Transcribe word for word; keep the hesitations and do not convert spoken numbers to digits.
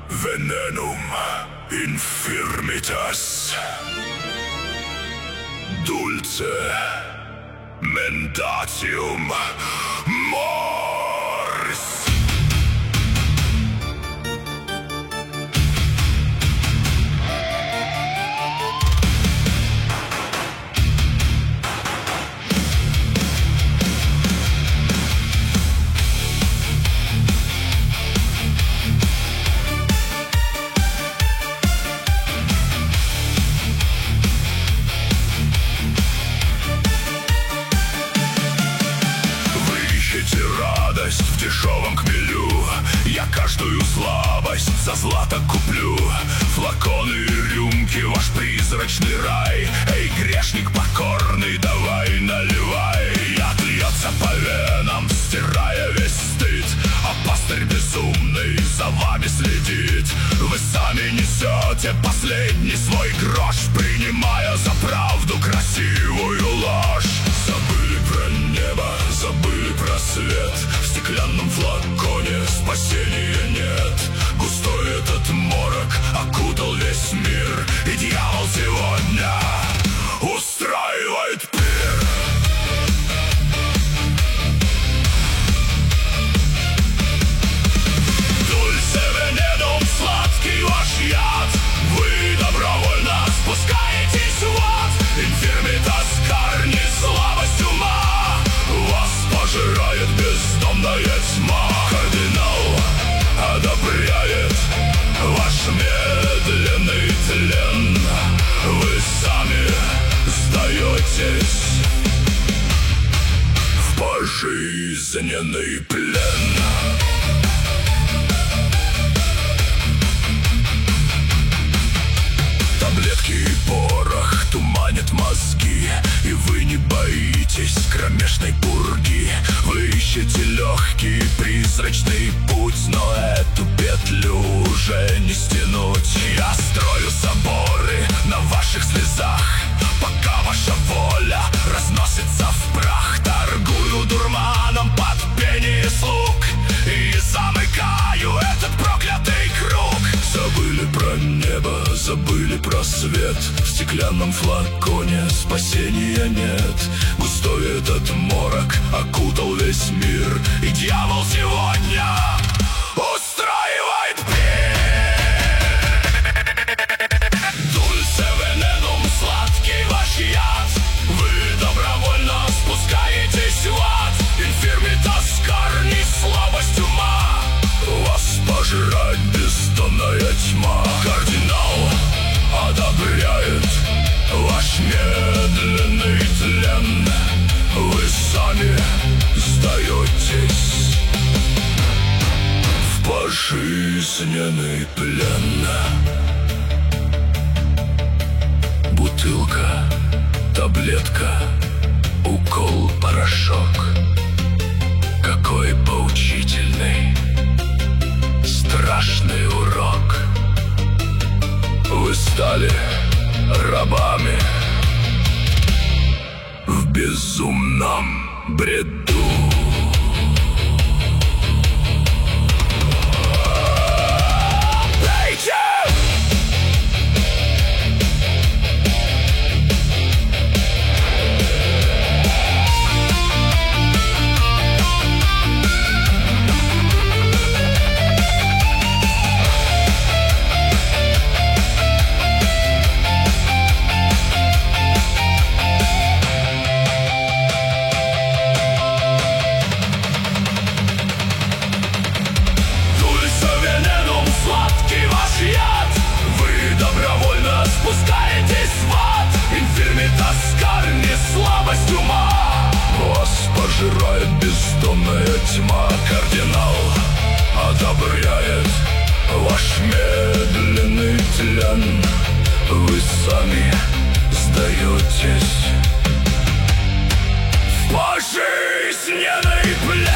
Venenum infirmitas dulce mendatium mors. В дешевом хмелю я каждую слабость за злато куплю. Флаконы и рюмки, ваш призрачный рай. Эй, грешник покорный, давай наливай. Яд льется по венам, стирая весь стыд, а пастырь безумный за вами следит. Вы сами несете последний свой грош, принимая за правду красивую ложь. Забыли про небо, забыли про свет. В стеклянном флаконе спасения нет. Густой этот морок окутал весь мир, и дьявол сегодня устраивает пир. Дульце вененум, сладкий ваш яд. Вы добровольно спускаетесь в ад. Инфирмитас карни, слабость ума. Вас пожирает бездомная тьма. Кардинал одобряет ваш медленный тлен. Вы сами сдаетесь в пожизненный плен. Таблетки и порох туманят мозги, и вы не боитесь кромешной пурги. Вы ищете легкий призрачный путь, но эту петлю уже не стянуть. Я строю соборы на ваших слезах, пока ваша воля разносится в прах. Торгую дурманом под пение слуг и замыкаю этот проклятый круг. Забыли про небо, забыли про свет. В стеклянном флаконе спасения нет. Густой этот морок окутал весь мир, и дьявол сегодня устраивает пир. Дульце вененум, сладкий ваш яд. Вы добровольно спускаетесь в ад. Инфирмитас карни, слабость ума. Вас пожирает бездонная тьма. Кардинал одобряет ваш медленный тлен. Вы сами сдаетесь в пожизненный плен. Бутылка, таблетка, укол, порошок. Какой поучительный, страшный урок. Вы стали рабами в безумном бреду. Слабость ума. Вас пожирает бездонная тьма. Кардинал одобряет ваш медленный тлен. Вы сами сдаетесь в пожизненный плен.